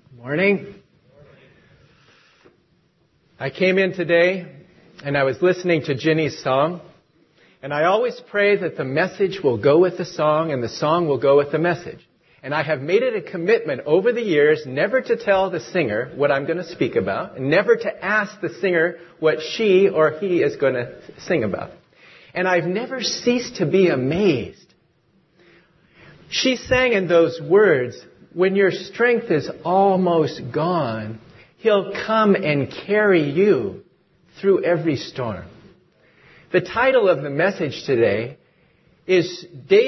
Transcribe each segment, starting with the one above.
Morning. I came in today and I was listening to Ginny's song, and I always pray that the message will go with the song and the song will go with the message. And I have made it a commitment over the years never to tell the singer what I'm going to speak about, and never to ask the singer what she or he is going to sing about. And I've never ceased to be amazed. She sang in those words, "When your strength is almost gone, He'll come and carry you through every storm." The title of the message today is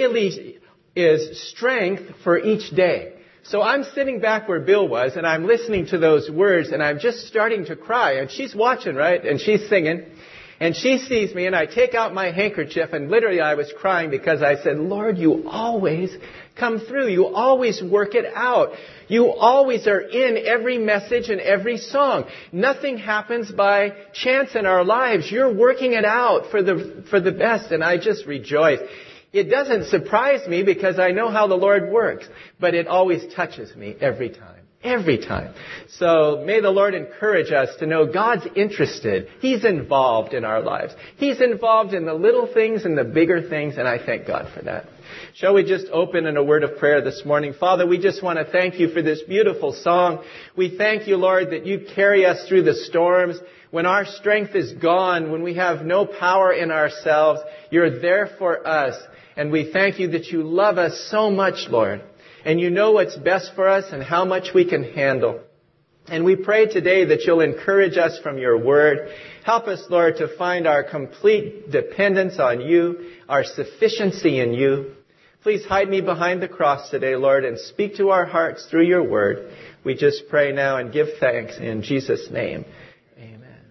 Strength for Each Day. So I'm sitting back where Bill was, and I'm listening to those words, and I'm just starting to cry. And she's watching, right? And she's singing. And she sees me, and I take out my handkerchief, and literally I was crying because I said, "Lord, you always come through. You always work it out. You always are in every message and every song. Nothing happens by chance in our lives. You're working it out for the best." And I just rejoice. It doesn't surprise me because I know how the Lord works, but it always touches me every time. Every time. So may the Lord encourage us to know God's interested. He's involved in our lives. He's involved in the little things and the bigger things, and I thank God for that. Shall we just open in a word of prayer this morning? Father, we just want to thank you for this beautiful song. We thank you, Lord, that you carry us through the storms. When our strength is gone, when we have no power in ourselves, you're there for us. And we thank you that you love us so much, Lord. And you know what's best for us and how much we can handle. And we pray today that you'll encourage us from your word. Help us, Lord, to find our complete dependence on you, our sufficiency in you. Please hide me behind the cross today, Lord, and speak to our hearts through your word. We just pray now and give thanks in Jesus' name. Amen.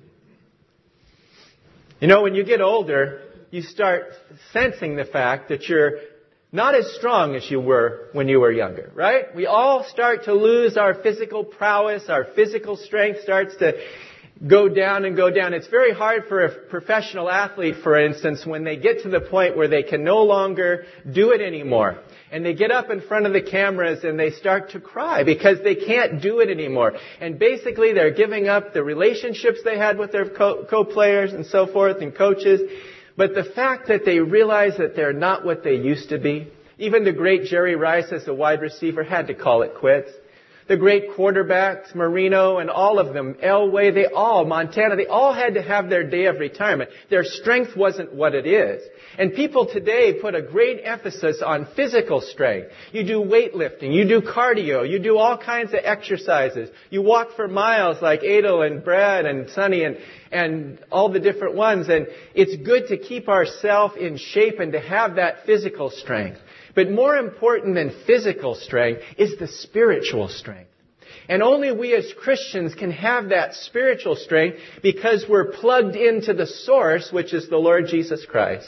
You know, when you get older, you start sensing the fact that you're not as strong as you were when you were younger, right? We all start to lose our physical prowess. Our physical strength starts to go down and go down. It's very hard for a professional athlete, for instance, when they get to the point where they can no longer do it anymore. And they get up in front of the cameras and they start to cry because they can't do it anymore. And basically they're giving up the relationships they had with their co-players and so forth and coaches. But the fact that they realize that they're not what they used to be, even the great Jerry Rice as a wide receiver had to call it quits. The great quarterbacks, Marino and all of them, Elway, Montana, they all had to have their day of retirement. Their strength wasn't what it is. And people today put a great emphasis on physical strength. You do weightlifting, you do cardio, you do all kinds of exercises. You walk for miles like Adel and Brad and Sonny and all the different ones. And it's good to keep ourselves in shape and to have that physical strength. But more important than physical strength is the spiritual strength. And only we as Christians can have that spiritual strength because we're plugged into the source, which is the Lord Jesus Christ.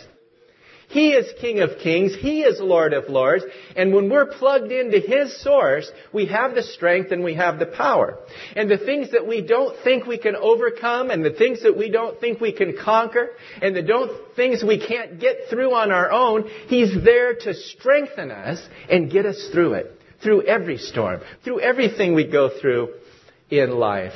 He is King of Kings. He is Lord of Lords. And when we're plugged into His source, we have the strength and we have the power. And the things that we don't think we can overcome and the things that we don't think we can conquer and the things we can't get through on our own, He's there to strengthen us and get us through it. Through every storm. Through everything we go through in life.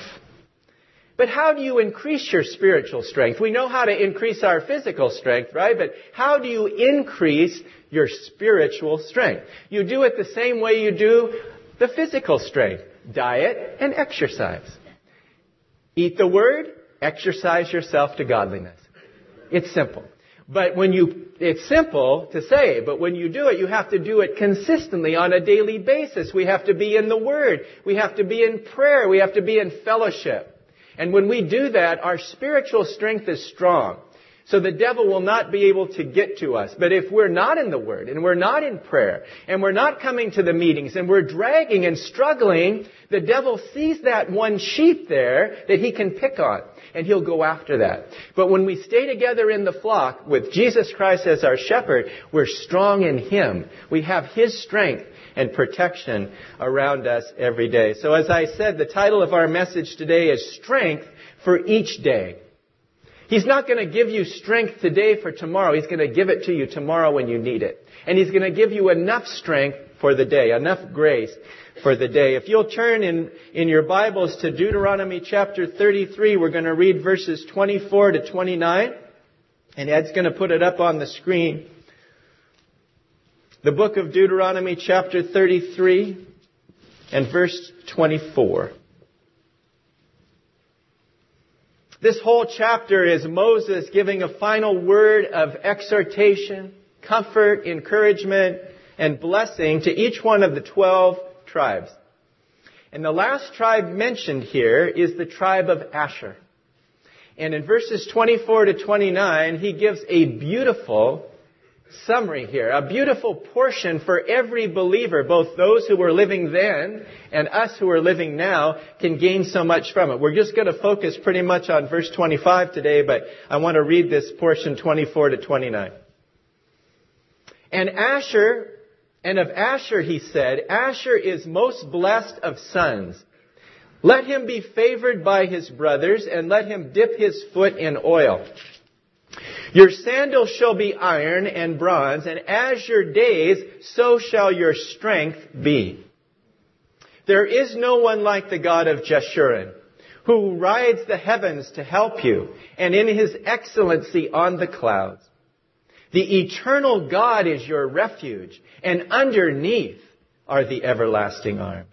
But how do you increase your spiritual strength? We know how to increase our physical strength, right? But how do you increase your spiritual strength? You do it the same way you do the physical strength. Diet and exercise. Eat the Word, exercise yourself to godliness. It's simple. But it's simple to say, but when you do it, you have to do it consistently on a daily basis. We have to be in the Word. We have to be in prayer. We have to be in fellowship. And when we do that, our spiritual strength is strong. So the devil will not be able to get to us. But if we're not in the Word, and we're not in prayer, and we're not coming to the meetings, and we're dragging and struggling, the devil sees that one sheep there that he can pick on, and he'll go after that. But when we stay together in the flock with Jesus Christ as our shepherd, we're strong in Him. We have His strength and protection around us every day. So as I said, the title of our message today is Strength for Each Day. He's not going to give you strength today for tomorrow. He's going to give it to you tomorrow when you need it. And He's going to give you enough strength for the day, enough grace for the day. If you'll turn in your Bibles to Deuteronomy chapter 33, we're going to read verses 24 to 29. And Ed's going to put it up on the screen. The book of Deuteronomy chapter 33 and verse 24. This whole chapter is Moses giving a final word of exhortation, comfort, encouragement, and blessing to each one of the 12 tribes. And the last tribe mentioned here is the tribe of Asher. And in verses 24 to 29, he gives a beautiful summary here, a beautiful portion for every believer, both those who were living then and us who are living now can gain so much from it. We're just going to focus pretty much on verse 25 today, but I want to read this portion 24 to 29. And of Asher he said, Asher is most blessed of sons. Let him be favored by his brothers, and let him dip his foot in oil. Your sandals shall be iron and bronze, and as your days, so shall your strength be. There is no one like the God of Jeshurun, who rides the heavens to help you, and in his excellency on the clouds. The eternal God is your refuge, and underneath are the everlasting arms.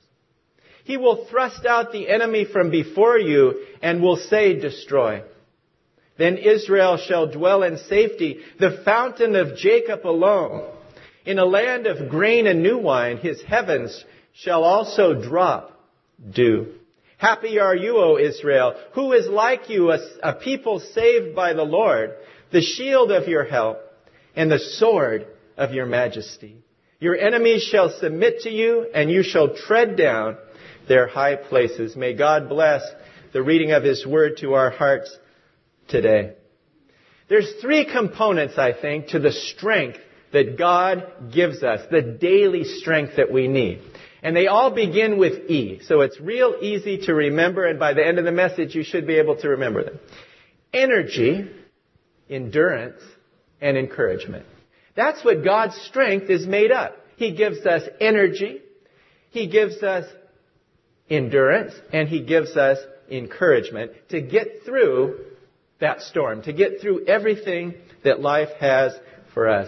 He will thrust out the enemy from before you, and will say, destroy. Then Israel shall dwell in safety, the fountain of Jacob alone. In a land of grain and new wine, his heavens shall also drop dew. Happy are you, O Israel. Who is like you, a people saved by the Lord, the shield of your help, and the sword of your majesty. Your enemies shall submit to you, and you shall tread down their high places. May God bless the reading of his word to our hearts today. There's three components, I think, to the strength that God gives us, the daily strength that we need. And they all begin with E. So it's real easy to remember, and by the end of the message, you should be able to remember them. Energy, endurance, and encouragement. That's what God's strength is made up. He gives us energy, He gives us endurance, and He gives us encouragement to get through that storm, to get through everything that life has for us.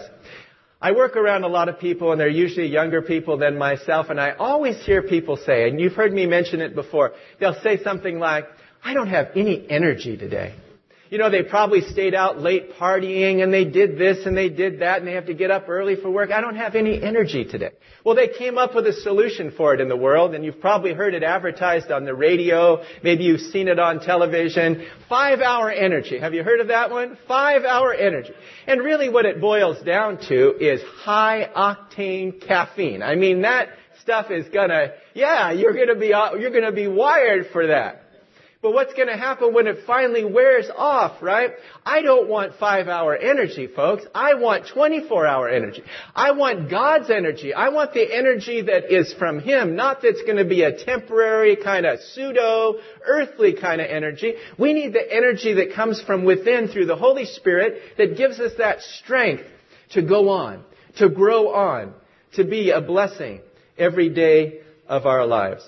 I work around a lot of people, and they're usually younger people than myself, and I always hear people say, and you've heard me mention it before, they'll say something like, I don't have any energy today. You know, they probably stayed out late partying, and they did this and they did that, and they have to get up early for work. I don't have any energy today. Well, they came up with a solution for it in the world, and you've probably heard it advertised on the radio. Maybe you've seen it on television. 5-hour energy. Have you heard of that one? 5-hour energy. And really what it boils down to is high-octane caffeine. I mean, that stuff is you're gonna be wired for that. But what's going to happen when it finally wears off, right? I don't want 5-hour energy, folks. I want 24-hour energy. I want God's energy. I want the energy that is from Him, not that's going to be a temporary kind of pseudo-earthly kind of energy. We need the energy that comes from within through the Holy Spirit that gives us that strength to go on, to grow on, to be a blessing every day of our lives.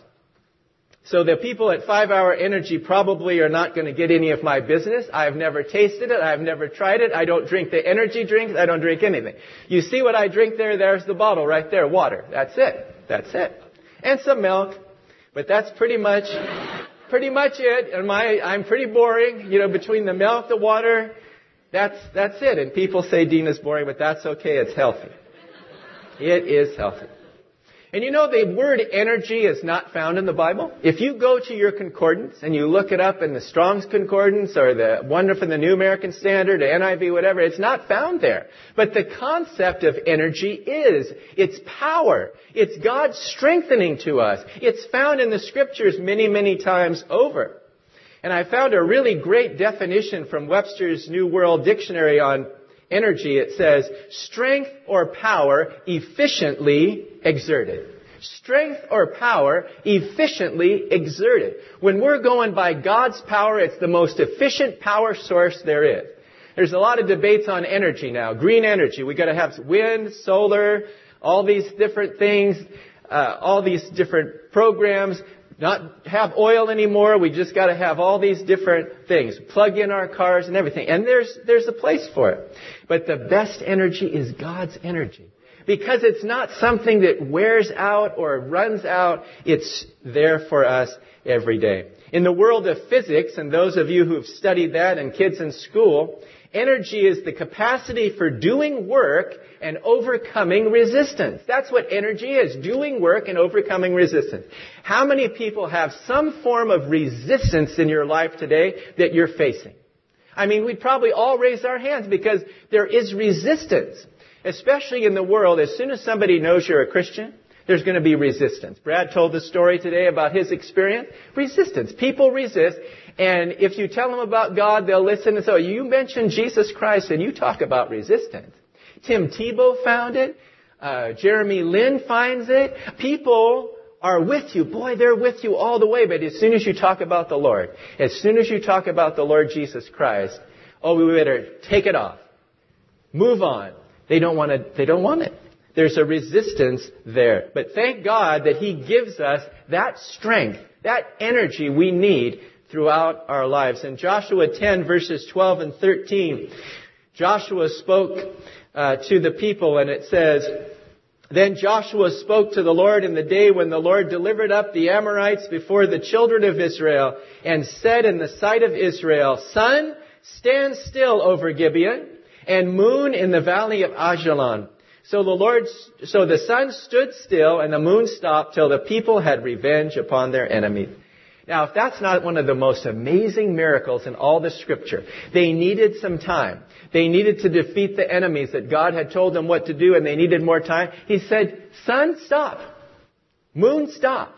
So the people at 5-hour energy probably are not going to get any of my business. I've never tasted it. I've never tried it. I don't drink the energy drinks. I don't drink anything. You see what I drink there? There's the bottle right there. Water. That's it. And some milk. But that's pretty much it. And I'm pretty boring. You know, between the milk, the water, that's it. And people say Dina's boring, but that's okay. It's healthy. It is healthy. And you know, the word energy is not found in the Bible. If you go to your concordance and you look it up in the Strong's Concordance or the one from the New American Standard, the NIV, whatever, it's not found there. But the concept of energy it's power. It's God strengthening to us. It's found in the Scriptures many, many times over. And I found a really great definition from Webster's New World Dictionary on energy. It says, strength or power efficiently exerted. Strength or power efficiently exerted. When we're going by God's power, it's the most efficient power source there is. There's a lot of debates on energy now. Green energy. We've got to have wind, solar, all these different things, all these different programs, not have oil anymore. We just got to have all these different things. Plug in our cars and everything. And there's a place for it. But the best energy is God's energy. Because it's not something that wears out or runs out. It's there for us every day. In the world of physics, and those of you who have studied that and kids in school, energy is the capacity for doing work and overcoming resistance. That's what energy is, doing work and overcoming resistance. How many people have some form of resistance in your life today that you're facing? I mean, we'd probably all raise our hands because there is resistance. Especially in the world, as soon as somebody knows you're a Christian, there's going to be resistance. Brad told the story today about his experience. Resistance. People resist. And if you tell them about God, they'll listen. And so you mention Jesus Christ and you talk about resistance. Tim Tebow found it. Jeremy Lin finds it. People are with you. Boy, they're with you all the way. But as soon as you talk about the Lord, as soon as you talk about the Lord Jesus Christ, we better take it off. Move on. They don't want it. There's a resistance there. But thank God that He gives us that strength, that energy we need throughout our lives. In Joshua 10, verses 12 and 13, Joshua spoke to the people, and it says, "Then Joshua spoke to the Lord in the day when the Lord delivered up the Amorites before the children of Israel, and said in the sight of Israel, 'Sun, stand still over Gibeon, and moon in the valley of Ajalon.' So the sun stood still and the moon stopped till the people had revenge upon their enemies." Now, if that's not one of the most amazing miracles in all the Scripture, they needed some time. They needed to defeat the enemies that God had told them what to do, and they needed more time. He said, "Sun, stop. Moon, stop."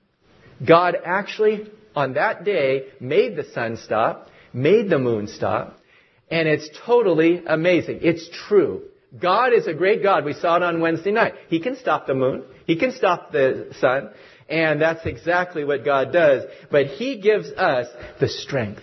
God actually, on that day, made the sun stop, made the moon stop. And it's totally amazing. It's true. God is a great God. We saw it on Wednesday night. He can stop the moon. He can stop the sun. And that's exactly what God does. But He gives us the strength.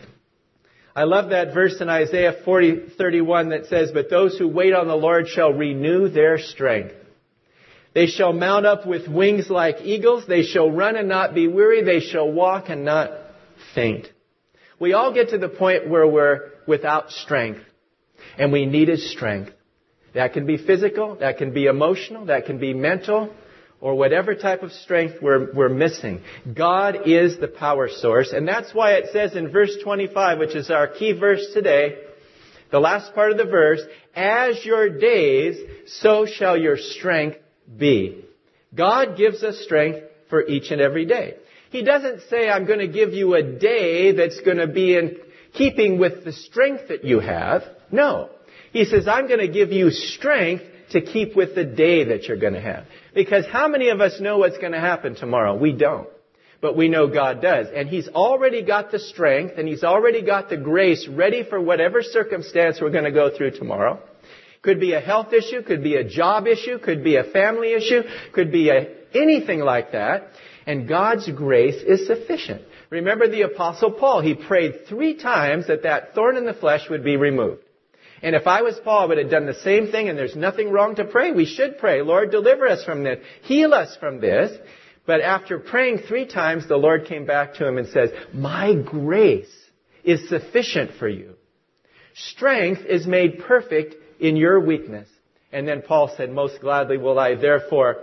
I love that verse in Isaiah 40:31 that says, "But those who wait on the Lord shall renew their strength. They shall mount up with wings like eagles. They shall run and not be weary. They shall walk and not faint." We all get to the point where we're without strength. And we need His strength. That can be physical, that can be emotional, that can be mental, or whatever type of strength we're missing. God is the power source. And that's why it says in verse 25, which is our key verse today, the last part of the verse, "As your days, so shall your strength be." God gives us strength for each and every day. He doesn't say, "I'm going to give you a day that's going to be in keeping with the strength that you have." No. He says, "I'm going to give you strength to keep with the day that you're going to have." Because how many of us know what's going to happen tomorrow? We don't. But we know God does. And He's already got the strength and He's already got the grace ready for whatever circumstance we're going to go through tomorrow. Could be a health issue, could be a job issue, could be a family issue, could be anything like that. And God's grace is sufficient. Remember the Apostle Paul. He prayed 3 times that thorn in the flesh would be removed. And if I was Paul, I would have done the same thing, and there's nothing wrong to pray. We should pray, "Lord, deliver us from this. Heal us from this." But after praying 3 times, the Lord came back to him and says, "My grace is sufficient for you. Strength is made perfect in your weakness." And then Paul said, "Most gladly will I therefore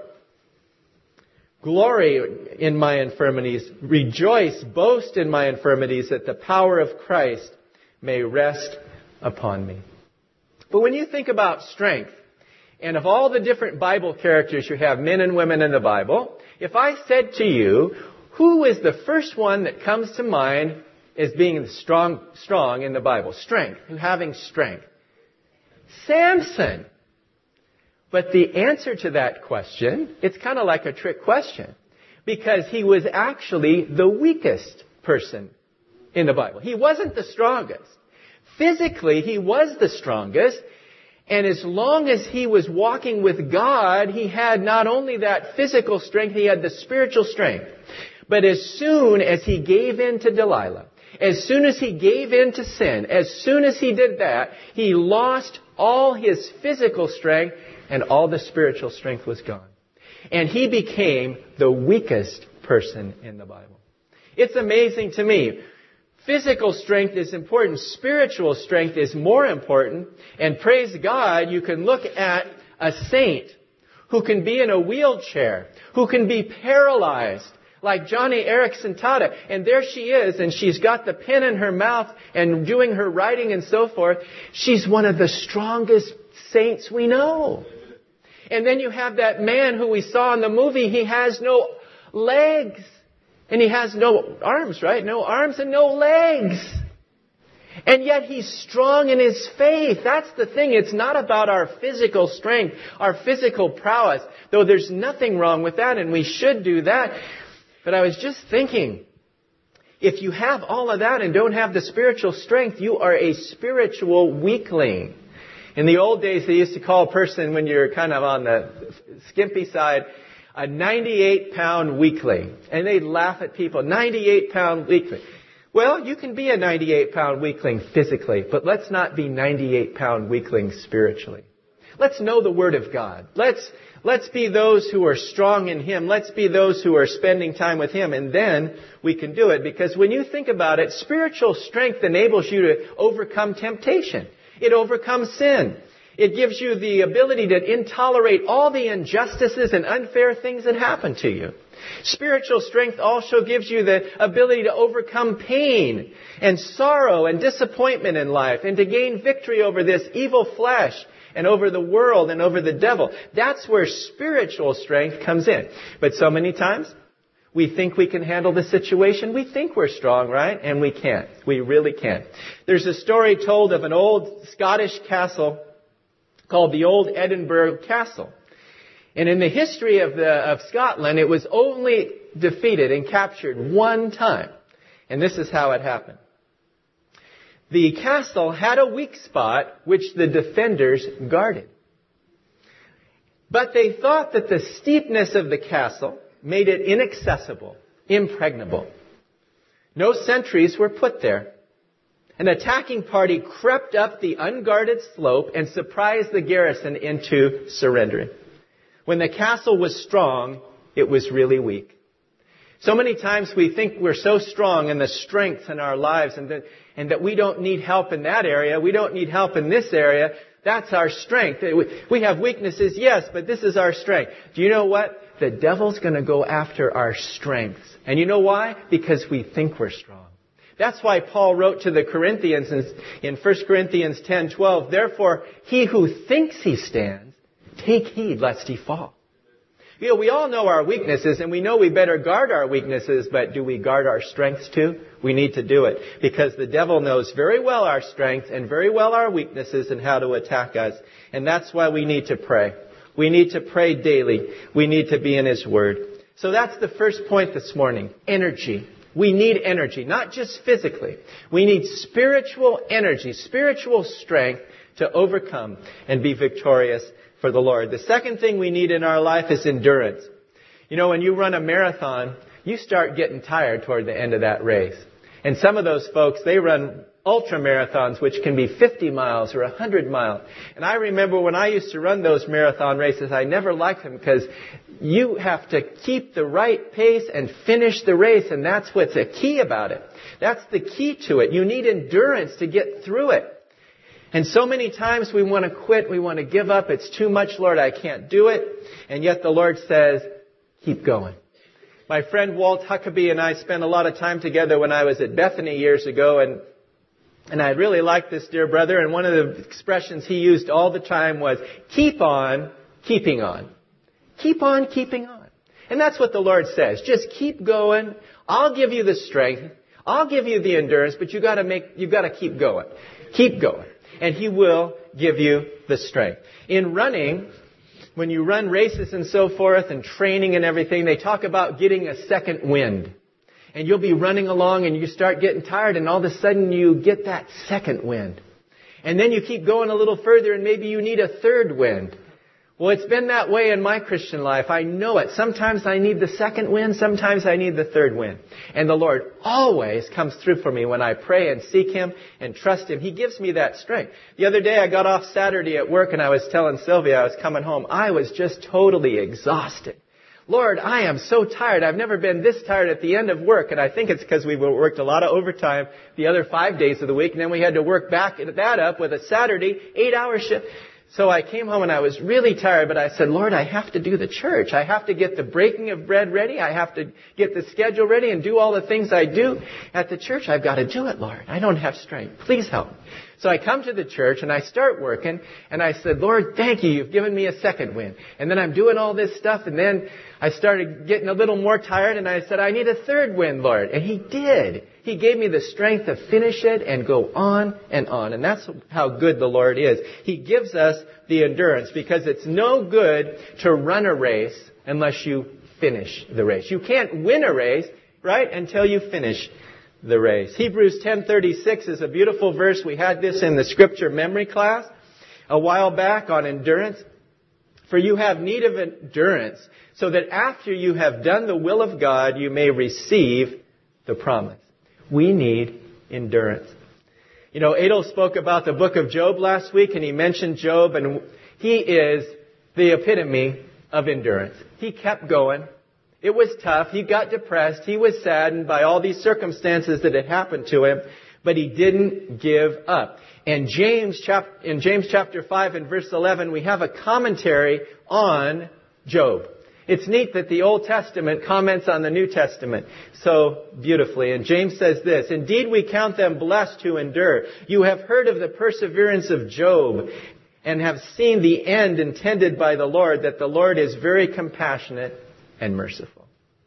glory in my infirmities, rejoice, boast in my infirmities, that the power of Christ may rest upon me." But when you think about strength, and of all the different Bible characters you have, men and women in the Bible, if I said to you, who is the first one that comes to mind as being strong in the Bible? Strength, having strength. Samson. But the answer to that question, it's kind of like a trick question. Because he was actually the weakest person in the Bible. He wasn't the strongest. Physically, he was the strongest. And as long as he was walking with God, he had not only that physical strength, he had the spiritual strength. But as soon as he gave in to Delilah, as soon as he gave in to sin, as soon as he did that, he lost all his physical strength and all the spiritual strength was gone. And he became the weakest person in the Bible. It's amazing to me. Physical strength is important. Spiritual strength is more important. And praise God, you can look at a saint who can be in a wheelchair, who can be paralyzed, like Johnny Erickson Tada. And there she is, and she's got the pen in her mouth and doing her writing and so forth. She's one of the strongest saints we know. And then you have that man who we saw in the movie. He has no legs. And he has no arms, right? No arms and no legs. And yet he's strong in his faith. That's the thing. It's not about our physical strength, our physical prowess. Though there's nothing wrong with that, and we should do that. But I was just thinking, if you have all of that and don't have the spiritual strength, you are a spiritual weakling. In the old days, they used to call a person, when you're kind of on the skimpy side, a 98-pound weakling. And they'd laugh at people, 98-pound weakling. Well, you can be a 98-pound weakling physically, but let's not be 98-pound weaklings spiritually. Let's know the Word of God. Let's be those who are strong in Him. Let's be those who are spending time with Him. And then we can do it. Because when you think about it, spiritual strength enables you to overcome temptation. It overcomes sin. It gives you the ability to intolerate all the injustices and unfair things that happen to you. Spiritual strength also gives you the ability to overcome pain and sorrow and disappointment in life and to gain victory over this evil flesh and over the world and over the devil. That's where spiritual strength comes in. But so many times, we think we can handle the situation. We think we're strong, right? And we can't. We really can't. There's a story told of an old Scottish castle called the Old Edinburgh Castle. And in the history of Scotland, it was only defeated and captured one time. And this is how it happened. The castle had a weak spot which the defenders guarded. But they thought that the steepness of the castle made it inaccessible, impregnable. No sentries were put there. An attacking party crept up the unguarded slope and surprised the garrison into surrendering. When the castle was strong, it was really weak. So many times we think we're so strong in the strength in our lives and that we don't need help in that area. We don't need help in this area. That's our strength. We have weaknesses, yes, but this is our strength. Do you know what? The devil's going to go after our strengths. And you know why? Because we think we're strong. That's why Paul wrote to the Corinthians in 1 Corinthians 10:12, therefore, he who thinks he stands, take heed lest he fall. You know, we all know our weaknesses, and we know we better guard our weaknesses, but do we guard our strengths too? We need to do it, because the devil knows very well our strengths and very well our weaknesses and how to attack us. And that's why we need to pray. We need to pray daily. We need to be in His Word. So that's the first point this morning. Energy. We need energy, not just physically. We need spiritual energy, spiritual strength to overcome and be victorious for the Lord. The second thing we need in our life is endurance. You know, when you run a marathon, you start getting tired toward the end of that race. And some of those folks, they run ultra marathons, which can be 50 miles or 100 miles. And I remember when I used to run those marathon races, I never liked them because you have to keep the right pace and finish the race. And that's what's a key about it. That's the key to it. You need endurance to get through it. And so many times we want to quit. We want to give up. It's too much, Lord. I can't do it. And yet the Lord says, keep going. My friend Walt Huckabee and I spent a lot of time together when I was at Bethany years ago, and I really liked this dear brother, and one of the expressions he used all the time was, keep on keeping on. Keep on keeping on. And that's what the Lord says. Just keep going. I'll give you the strength. I'll give you the endurance, but you've got to keep going. Keep going. And He will give you the strength. In running, when you run races and so forth and training and everything, they talk about getting a second wind. And you'll be running along and you start getting tired and all of a sudden you get that second wind. And then you keep going a little further and maybe you need a third wind. Well, it's been that way in my Christian life. I know it. Sometimes I need the second win. Sometimes I need the third win. And the Lord always comes through for me when I pray and seek Him and trust Him. He gives me that strength. The other day I got off Saturday at work and I was telling Sylvia I was coming home. I was just totally exhausted. Lord, I am so tired. I've never been this tired at the end of work. And I think it's because we worked a lot of overtime the other 5 days of the week. And then we had to work back that up with a Saturday 8-hour shift. So I came home and I was really tired, but I said, Lord, I have to do the church. I have to get the breaking of bread ready. I have to get the schedule ready and do all the things I do at the church. I've got to do it, Lord. I don't have strength. Please help. So I come to the church and I start working and I said, Lord, thank you. You've given me a second win. And then I'm doing all this stuff and then I started getting a little more tired and I said, I need a third win, Lord. And He did. He gave me the strength to finish it and go on and on. And that's how good the Lord is. He gives us the endurance because it's no good to run a race unless you finish the race. You can't win a race, right, until you finish the race. Hebrews 10:36 is a beautiful verse. We had this in the scripture memory class a while back on endurance. For you have need of endurance so that after you have done the will of God, you may receive the promise. We need endurance. You know, Adel spoke about the book of Job last week, and he mentioned Job, and he is the epitome of endurance. He kept going. It was tough. He got depressed. He was saddened by all these circumstances that had happened to him, but he didn't give up. And in James chapter 5 and verse 11, we have a commentary on Job. It's neat that the Old Testament comments on the New Testament so beautifully. And James says this, Indeed, we count them blessed who endure. You have heard of the perseverance of Job and have seen the end intended by the Lord, that the Lord is very compassionate and merciful.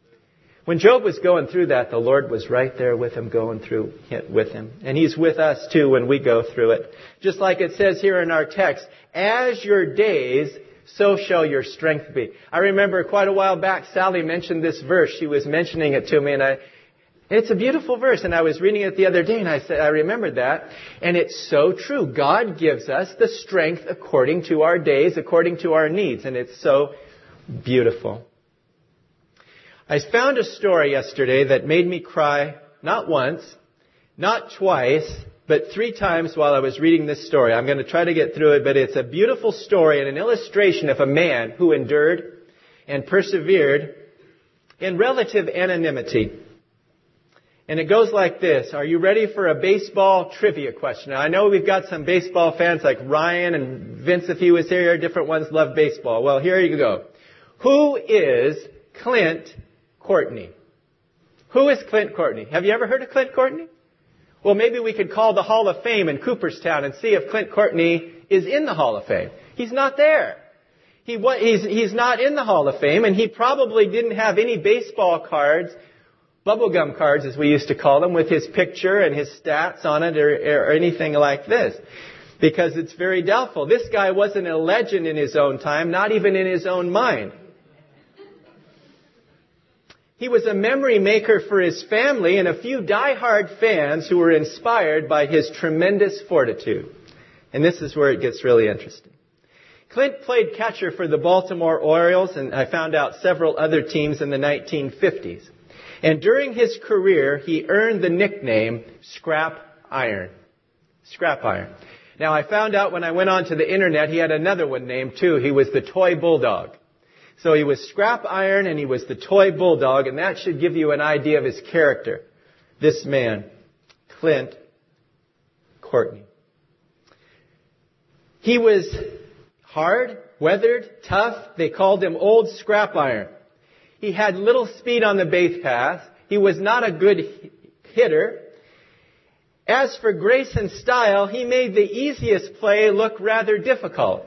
When Job was going through that, the Lord was right there with him, going through it with him. And He's with us too when we go through it. Just like it says here in our text, as your days, so shall your strength be. I remember quite a while back, Sally mentioned this verse. She was mentioning it to me, and it's a beautiful verse. And I was reading it the other day, and I remembered that. And it's so true. God gives us the strength according to our days, according to our needs. And it's so beautiful. I found a story yesterday that made me cry not once, not twice, but 3 times while I was reading this story. I'm going to try to get through it, but it's a beautiful story and an illustration of a man who endured and persevered in relative anonymity. And it goes like this. Are you ready for a baseball trivia question? Now, I know we've got some baseball fans like Ryan and Vince, if he was here. Different ones love baseball. Well, here you go. Who is Clint Courtney? Who is Clint Courtney? Have you ever heard of Clint Courtney? Well, maybe we could call the Hall of Fame in Cooperstown and see if Clint Courtney is in the Hall of Fame. He's not there. He's not in the Hall of Fame, and he probably didn't have any baseball cards, bubblegum cards as we used to call them, with his picture and his stats on it or anything like this, because it's very doubtful. This guy wasn't a legend in his own time, not even in his own mind. He was a memory maker for his family and a few diehard fans who were inspired by his tremendous fortitude. And this is where it gets really interesting. Clint played catcher for the Baltimore Orioles, and I found out several other teams in the 1950s. And during his career, he earned the nickname Scrap Iron. Scrap Iron. Now, I found out when I went onto the internet, he had another one named too. He was the Toy Bulldog. So he was Scrap Iron and he was the Toy Bulldog, and that should give you an idea of his character. This man, Clint Courtney. He was hard, weathered, tough. They called him Old Scrap Iron. He had little speed on the base path. He was not a good hitter. As for grace and style, he made the easiest play look rather difficult.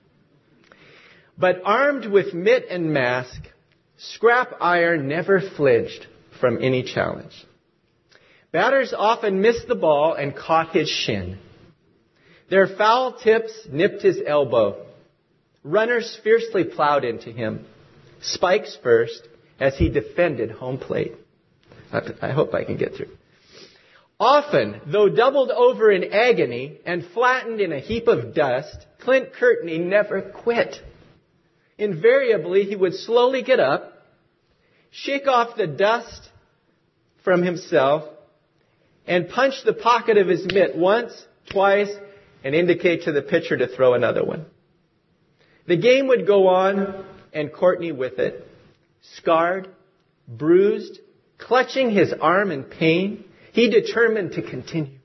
But armed with mitt and mask, Scrap Iron never flinched from any challenge. Batters often missed the ball and caught his shin. Their foul tips nipped his elbow. Runners fiercely plowed into him, spikes first, as he defended home plate. I hope I can get through. Often, though doubled over in agony and flattened in a heap of dust, Clint Courtney never quit. invariably he would slowly get up, shake off the dust from himself, and punch the pocket of his mitt once, twice, and indicate to the pitcher to throw another one. The game would go on, and Courtney with it, scarred, bruised, clutching his arm in pain, he determined to continue.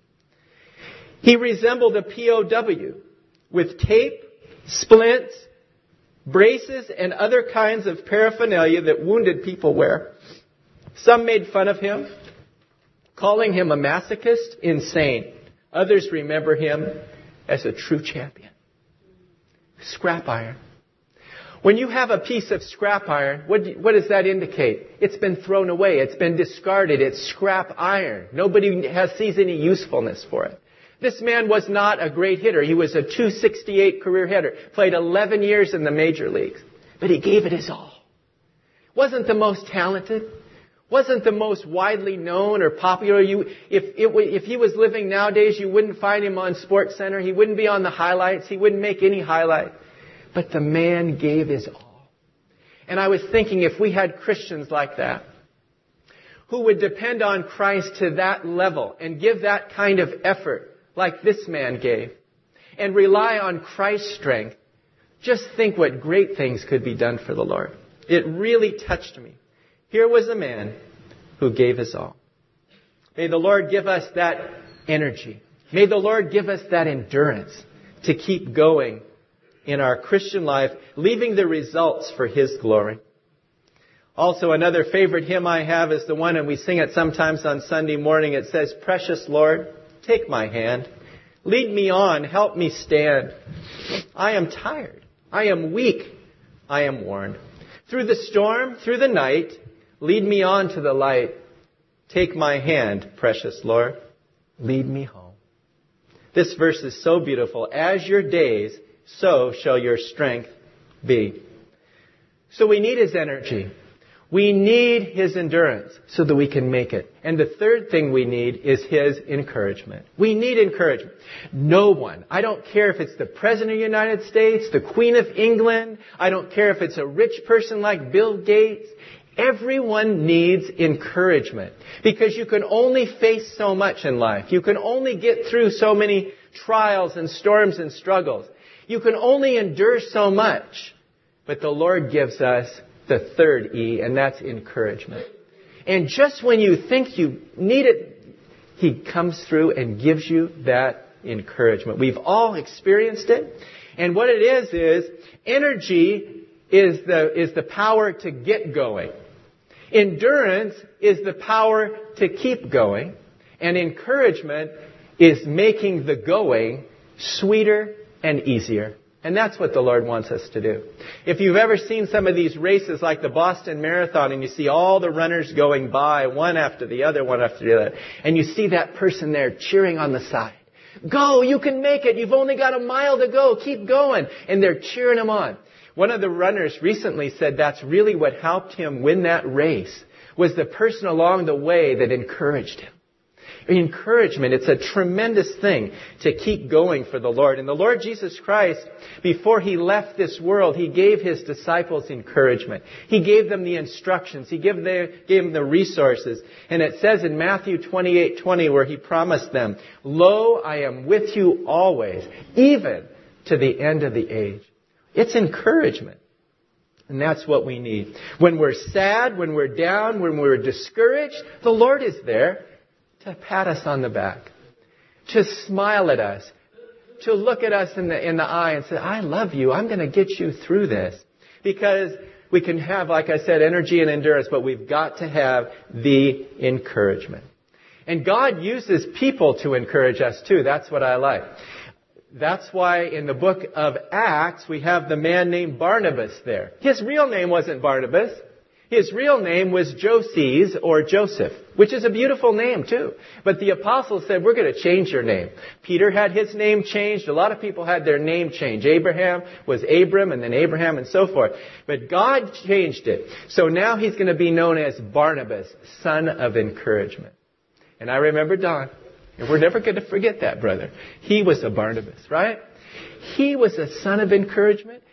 He resembled a POW with tape, splints, braces, and other kinds of paraphernalia that wounded people wear. Some made fun of him, calling him a masochist, insane. Others remember him as a true champion. Scrap iron. When you have a piece of scrap iron, what does that indicate? It's been thrown away. It's been discarded. It's scrap iron. Nobody sees any usefulness for it. This man was not a great hitter. He was a .268 career hitter. Played 11 years in the major leagues. But he gave it his all. Wasn't the most talented. Wasn't the most widely known or popular. If he was living nowadays, you wouldn't find him on SportsCenter. He wouldn't be on the highlights. He wouldn't make any highlight. But the man gave his all. And I was thinking, if we had Christians like that, who would depend on Christ to that level and give that kind of effort like this man gave, and rely on Christ's strength, just think what great things could be done for the Lord. It really touched me. Here was a man who gave his all. May the Lord give us that energy. May the Lord give us that endurance to keep going in our Christian life, leaving the results for His glory. Also, another favorite hymn I have is the one, and we sing it sometimes on Sunday morning. It says, "Precious Lord, take my hand. Lead me on, help me stand. I am tired. I am weak. I am worn. Through the storm, through the night, lead me on to the light. Take my hand, precious Lord. Lead me home." This verse is so beautiful. As your days, so shall your strength be. So we need His energy. We need His endurance so that we can make it. And the third thing we need is His encouragement. We need encouragement. No one, I don't care if it's the President of the United States, the Queen of England, I don't care if it's a rich person like Bill Gates, everyone needs encouragement. Because you can only face so much in life. You can only get through so many trials and storms and struggles. You can only endure so much. But the Lord gives us the third E, and that's encouragement. And just when you think you need it, He comes through and gives you that encouragement. We've all experienced it. And what it is energy is the power to get going. Endurance is the power to keep going. And encouragement is making the going sweeter and easier. And that's what the Lord wants us to do. If you've ever seen some of these races like the Boston Marathon, and you see all the runners going by, one after the other, and you see that person there cheering on the side. Go, you can make it. You've only got a mile to go. Keep going. And they're cheering him on. One of the runners recently said that's really what helped him win that race, was the person along the way that encouraged him. Encouragement, it's a tremendous thing to keep going for the Lord. And the Lord Jesus Christ, before He left this world, He gave His disciples encouragement. He gave them the instructions. He gave them the resources. And it says in Matthew 28:20, where He promised them, "Lo, I am with you always, even to the end of the age." It's encouragement. And that's what we need. When we're sad, when we're down, when we're discouraged, the Lord is there to pat us on the back, to smile at us, to look at us in the eye and say, "I love you. I'm going to get you through this." Because we can have, like I said, energy and endurance, but we've got to have the encouragement. And God uses people to encourage us too. That's what I like. That's why in the book of Acts, we have the man named Barnabas there. His real name wasn't Barnabas. His real name was Joses, or Joseph, which is a beautiful name too. But the apostles said, "We're going to change your name." Peter had his name changed. A lot of people had their name changed. Abraham was Abram, and then Abraham, and so forth. But God changed it. So now he's going to be known as Barnabas, son of encouragement. And I remember Don. And we're never going to forget that, brother. He was a Barnabas, right? He was a son of encouragement.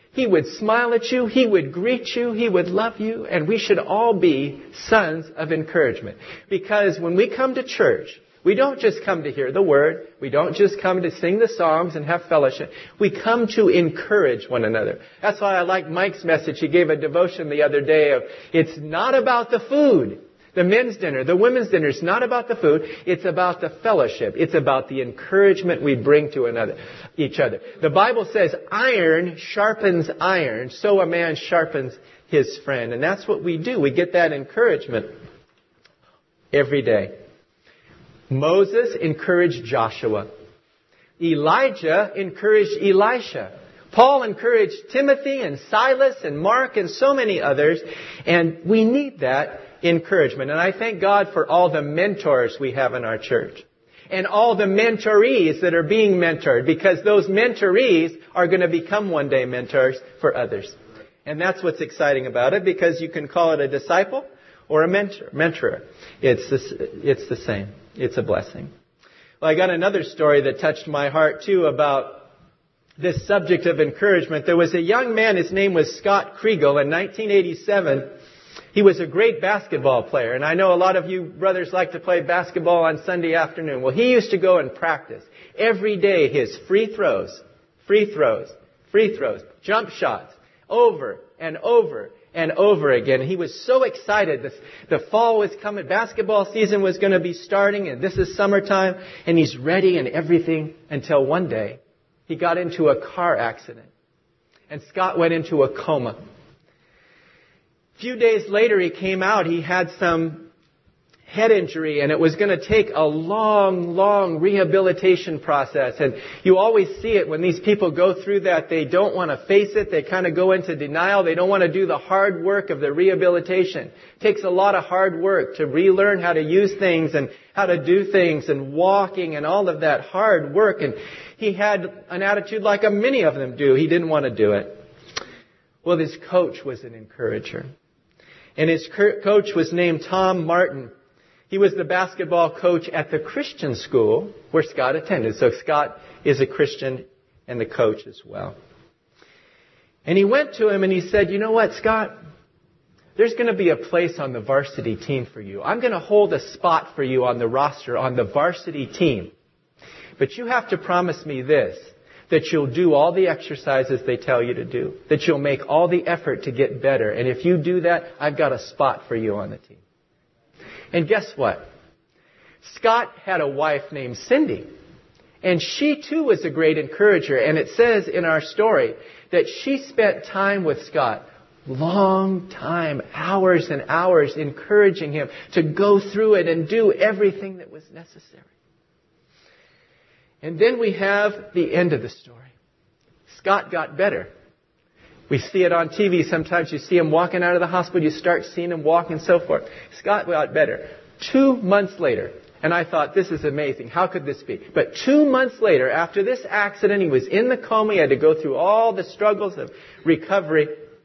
He would smile at you. He would greet you. He would love you. And we should all be sons of encouragement. Because when we come to church, we don't just come to hear the word. We don't just come to sing the songs and have fellowship. We come to encourage one another. That's why I like Mike's message. He gave a devotion the other day of, it's not about the food. The men's dinner, the women's dinner is not about the food. It's about the fellowship. It's about the encouragement we bring to each other. The Bible says iron sharpens iron, so a man sharpens his friend. And that's what we do. We get that encouragement every day. Moses encouraged Joshua. Elijah encouraged Elisha. Paul encouraged Timothy and Silas and Mark and so many others. And we need that encouragement. And I thank God for all the mentors we have in our church. And all the mentorees that are being mentored. Because those mentorees are going to become one day mentors for others. And that's what's exciting about it. Because you can call it a disciple or a mentor. It's the same. It's a blessing. Well, I got another story that touched my heart too about this subject of encouragement. There was a young man, his name was Scott Kriegel. In 1987, he was a great basketball player. And I know a lot of you brothers like to play basketball on Sunday afternoon. Well, he used to go and practice every day his free throws, jump shots, over and over and over again. He was so excited. The fall was coming. Basketball season was going to be starting, and this is summertime, and he's ready and everything until one day he got into a car accident, and Scott went into a coma. A few days later, he came out. He had some head injury, and it was going to take a long rehabilitation process. And you always see it when these people go through that. They don't want to face it. They kind of go into denial. They don't want to do the hard work of the rehabilitation. It takes a lot of hard work to relearn how to use things and how to do things and walking and all of that hard work. And he had an attitude like many of them do. He didn't want to do it. Well, his coach was an encourager. And his coach was named Tom Martin. He was the basketball coach at the Christian school where Scott attended. So Scott is a Christian and the coach as well. And he went to him and he said, you know what, Scott? There's going to be a place on the varsity team for you. I'm going to hold a spot for you on the roster on the varsity team. But you have to promise me this, that you'll do all the exercises they tell you to do, that you'll make all the effort to get better. And if you do that, I've got a spot for you on the team. And guess what? Scott had a wife named Cindy. And she too was a great encourager. And it says in our story that she spent time with Scott. Long time, hours and hours, encouraging him to go through it and do everything that was necessary. And then we have the end of the story. Scott got better. We see it on TV. Sometimes you see him walking out of the hospital. You start seeing him walk and so forth. Scott got better. 2 months later, and I thought, this is amazing. How could this be? But 2 months later, after this accident, he was in the coma. He had to go through all the struggles of recovery.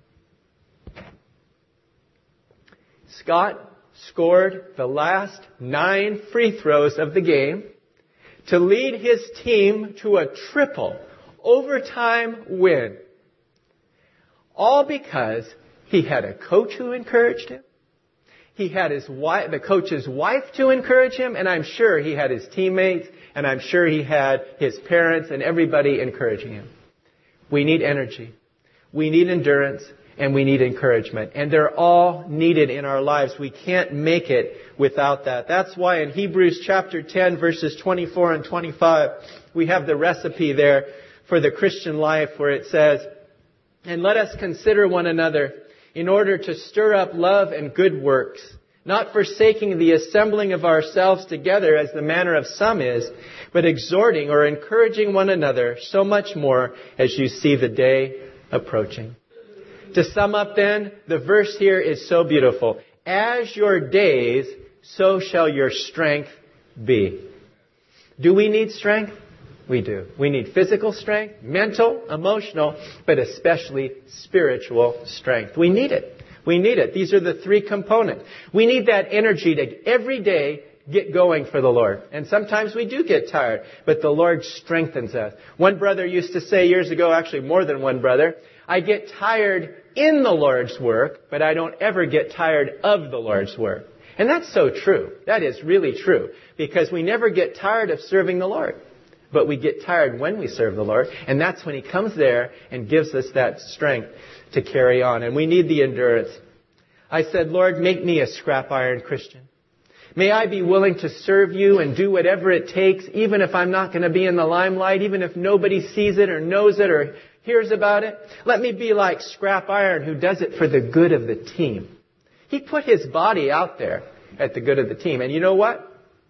Scott scored the last 9 free throws of the game to lead his team to a triple overtime win. All because he had a coach who encouraged him. He had the coach's wife to encourage him. And I'm sure he had his teammates. And I'm sure he had his parents and everybody encouraging him. We need energy. We need endurance. And we need encouragement. And they're all needed in our lives. We can't make it without that. That's why in Hebrews chapter 10, verses 24 and 25, we have the recipe there for the Christian life where it says, and let us consider one another in order to stir up love and good works, not forsaking the assembling of ourselves together as the manner of some is, but exhorting or encouraging one another so much more as you see the day approaching. To sum up then, the verse here is so beautiful. As your days, so shall your strength be. Do we need strength? We do. We need physical strength, mental, emotional, but especially spiritual strength. We need it. We need it. These are the 3 components. We need that energy to every day get going for the Lord. And sometimes we do get tired, but the Lord strengthens us. One brother used to say years ago, actually more than one brother, I get tired in the Lord's work, but I don't ever get tired of the Lord's work. And that's so true. That is really true. Because we never get tired of serving the Lord. But we get tired when we serve the Lord. And that's when He comes there and gives us that strength to carry on. And we need the endurance. I said, Lord, make me a scrap iron Christian. May I be willing to serve You and do whatever it takes, even if I'm not going to be in the limelight, even if nobody sees it or knows it or hears about it. Let me be like scrap iron who does it for the good of the team. He put His body out there at the good of the team. And you know what?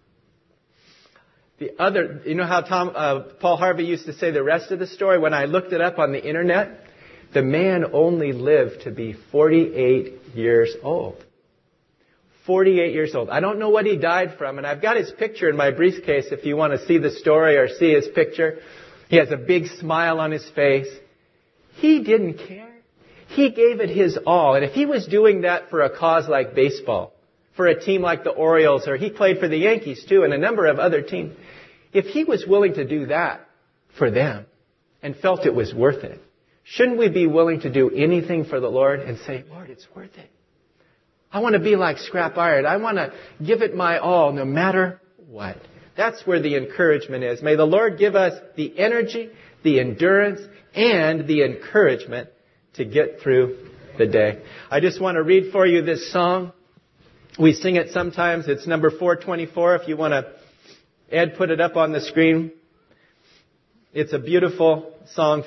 You know how Paul Harvey used to say the rest of the story? When I looked it up on the internet, the man only lived to be 48 years old. 48 years old. I don't know what he died from, and I've got his picture in my briefcase if you want to see the story or see his picture. He has a big smile on his face. He didn't care. He gave it his all. And if he was doing that for a cause like baseball, for a team like the Orioles, or he played for the Yankees too, and a number of other teams, if he was willing to do that for them and felt it was worth it, shouldn't we be willing to do anything for the Lord and say, Lord, it's worth it. I want to be like scrap iron. I want to give it my all no matter what. That's where the encouragement is. May the Lord give us the energy, the endurance, and the encouragement to get through the day. I just want to read for you this song. We sing it sometimes. It's number 424. If you want to, Ed, put it up on the screen. It's a beautiful song,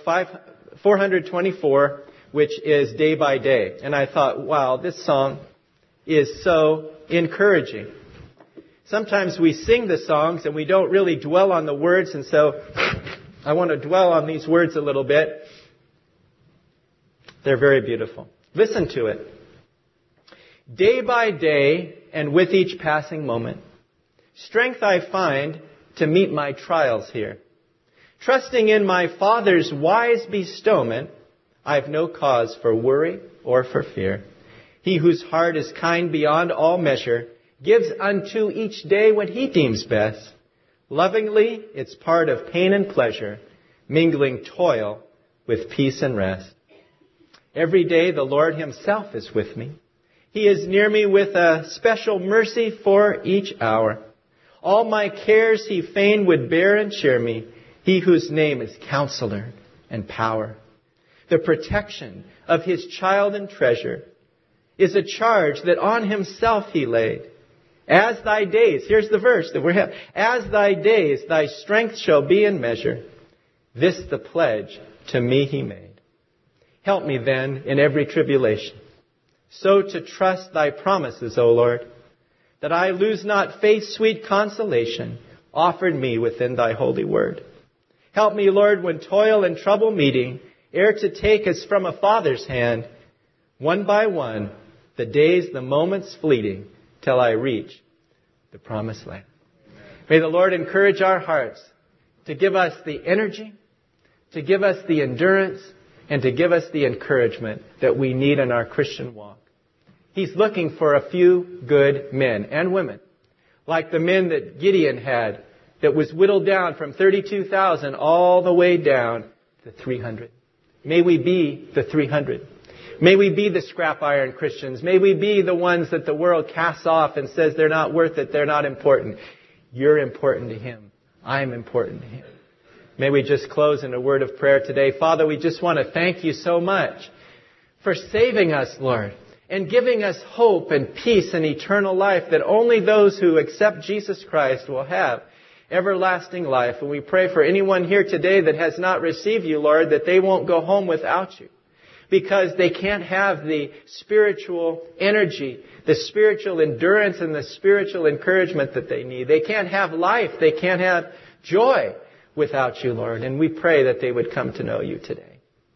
424, which is Day by Day. And I thought, wow, this song is so encouraging. Sometimes we sing the songs and we don't really dwell on the words, and so I want to dwell on these words a little bit. They're very beautiful. Listen to it. Day by day and with each passing moment, strength I find to meet my trials here. Trusting in my Father's wise bestowment, I've no cause for worry or for fear. He whose heart is kind beyond all measure gives unto each day what He deems best. Lovingly, it's part of pain and pleasure, mingling toil with peace and rest. Every day the Lord Himself is with me. He is near me with a special mercy for each hour. All my cares He fain would bear and cheer me. He whose name is Counselor and Power. The protection of His child and treasure is a charge that on Himself He laid. As thy days, here's the verse that we're having. As thy days, thy strength shall be in measure. This the pledge to me He made. Help me then in every tribulation, so to trust thy promises, O Lord, that I lose not faith's sweet consolation offered me within thy holy word. Help me, Lord, when toil and trouble meeting, ere to take as from a father's hand, one by one, the days, the moments fleeting, till I reach the promised land. May the Lord encourage our hearts to give us the energy, to give us the endurance, and to give us the encouragement that we need in our Christian walk. He's looking for a few good men and women, like the men that Gideon had, that was whittled down from 32,000 all the way down to 300. May we be the 300. May we be the scrap iron Christians. May we be the ones that the world casts off and says they're not worth it, they're not important. You're important to Him. I'm important to Him. May we just close in a word of prayer today. Father, we just want to thank You so much for saving us, Lord, and giving us hope and peace and eternal life that only those who accept Jesus Christ will have everlasting life. And we pray for anyone here today that has not received You, Lord, that they won't go home without You, because they can't have the spiritual energy, the spiritual endurance, and the spiritual encouragement that they need. They can't have life. They can't have joy without You, Lord. And we pray that they would come to know You today.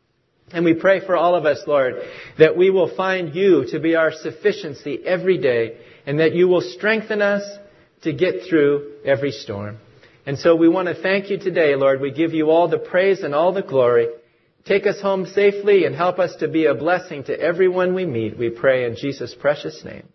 And we pray for all of us, Lord, that we will find You to be our sufficiency every day, and that You will strengthen us to get through every storm. And so we want to thank You today, Lord. We give You all the praise and all the glory. Take us home safely and help us to be a blessing to everyone we meet. We pray in Jesus' precious name.